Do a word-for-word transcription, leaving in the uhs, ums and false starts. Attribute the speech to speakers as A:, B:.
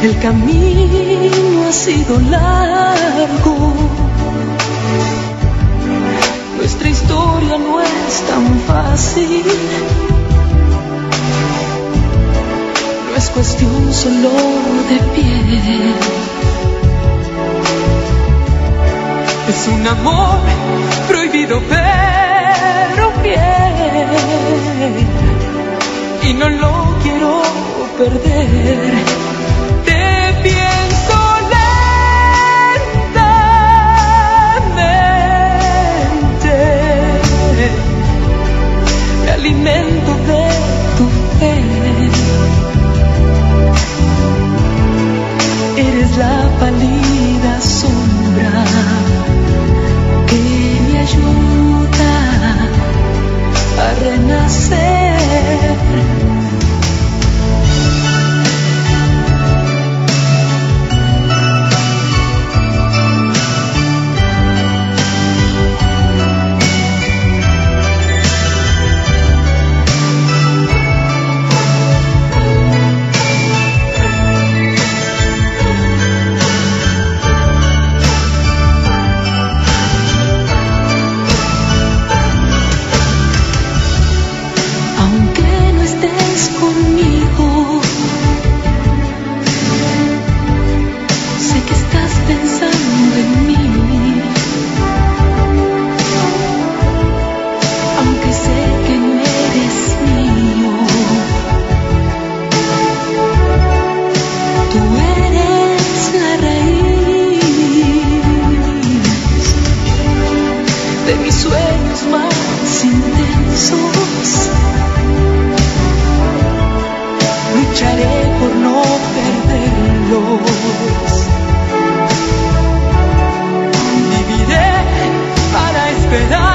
A: El camino ha sido largo, nuestra historia no es tan fácil. No es cuestión solo de piel, es un amor prohibido pero fiel, y no lo quiero perder. Te pienso lentamente, me alimento de tu fe. Eres la pálida sombra que me ayuda a renacer. De mis sueños más intensos, lucharé por no perderlos. Viviré para esperar.